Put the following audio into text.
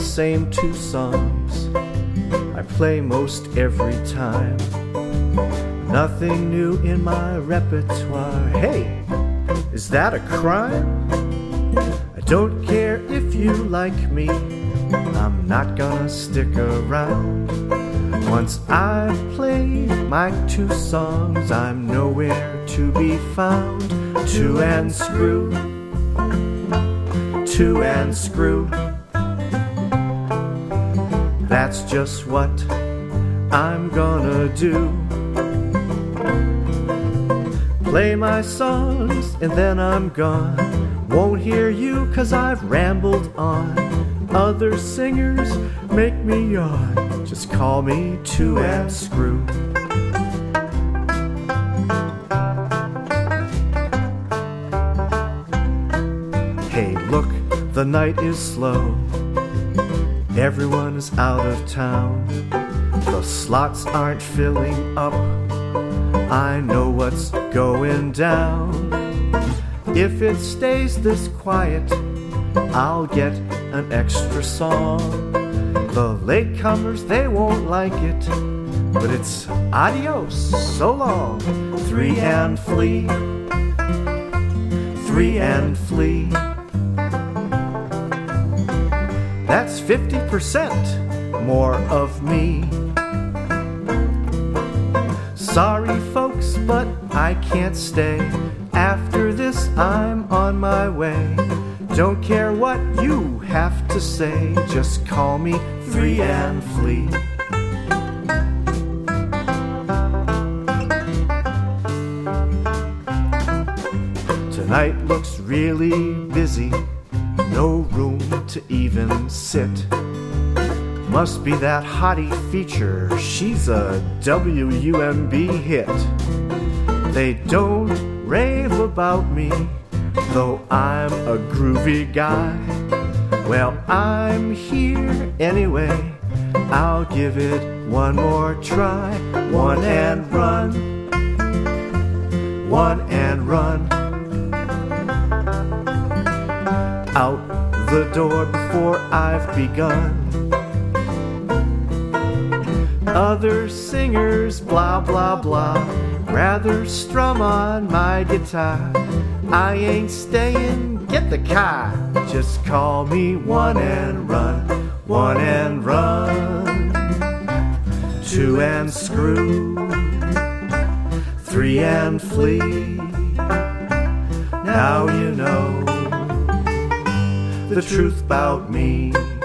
same two songs I play most every time. Nothing new in my repertoire. Hey, is that a crime? I don't care if you like me, I'm not gonna stick around. Once I've played my two songs, I'm nowhere to be found. Two and screw, two and screw. That's just what I'm gonna do. Play my songs and then I'm gone. Won't hear you 'cause I've rambled on. Other singers make me yawn. Just call me two and screw. Hey, look, the night is slow. Everyone is out of town. The slots aren't filling up. I know what's going down. If it stays this quiet, I'll get an extra song. The latecomers, they won't like it, but it's adios, so long. Three and flee, three and flee. That's 50% more of me. Sorry folks, but I can't stay. After this I'm on my way. Don't care what you have to say, just call me three and flee. Tonight looks really busy, no room to even sit. Must be that hottie feature, she's a WUMB hit. They don't rave about me, though I'm a groovy guy. Well, I'm here anyway, I'll give it one more try. One and run, one and run. Out the door before I've begun. Other singers, blah, blah, blah, rather strum on my guitar. I ain't staying, get the car. Just call me one and run, one and run. Two and screw, three and flee. Now you know the truth about me.